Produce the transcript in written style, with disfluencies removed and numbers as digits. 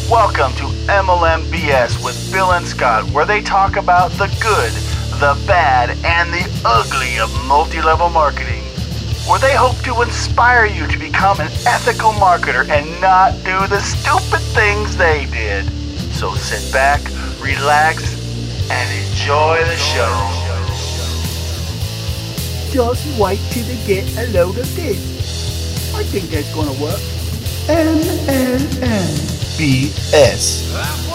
Welcome to MLMBS with Bill and Scott, where they talk about the good, the bad, and the ugly of multi-level marketing. Where they hope to inspire you to become an ethical marketer and not do the stupid things they did. So sit back, relax, and enjoy the show. Just wait till they get a load of this. I think that's gonna work. MLM. BS.